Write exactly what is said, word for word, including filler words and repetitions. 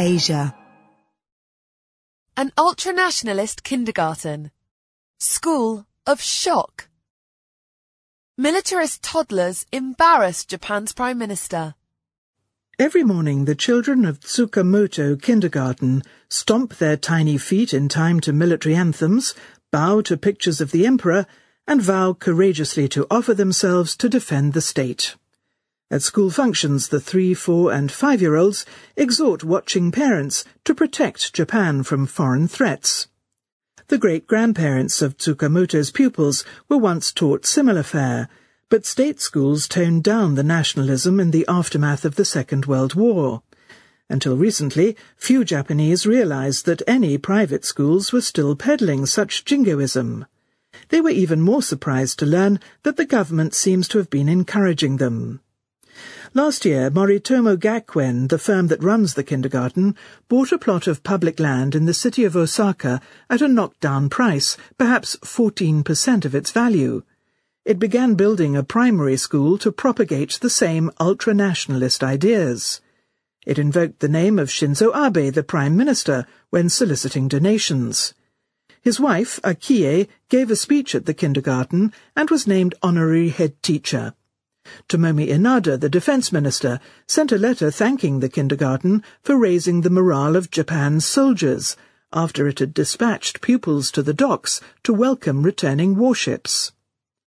Asia. An ultranationalist kindergarten. School of shock. Militarist toddlers embarrass Japan's Prime Minister. Every morning the children of Tsukamoto Kindergarten stomp their tiny feet in time to military anthems, bow to pictures of the emperor, and vow courageously to offer themselves to defend the state. At school functions, the three, four, and five-year-olds exhort watching parents to protect Japan from foreign threats. The great-grandparents of Tsukamoto's pupils were once taught similar fare, but state schools toned down the nationalism in the aftermath of the Second World War. Until recently, few Japanese realized that any private schools were still peddling such jingoism. They were even more surprised to learn that the government seems to have been encouraging them. Last year, Moritomo Gakuen, the firm that runs the kindergarten, bought a plot of public land in the city of Osaka at a knocked-down price, perhaps fourteen percent of its value. It began building a primary school to propagate the same ultra-nationalist ideas. It invoked the name of Shinzo Abe, the Prime Minister, when soliciting donations. His wife, Akie, gave a speech at the kindergarten and was named honorary head teacher. Tomomi Inada, the defense minister, sent a letter thanking the kindergarten for raising the morale of Japan's soldiers after it had dispatched pupils to the docks to welcome returning warships.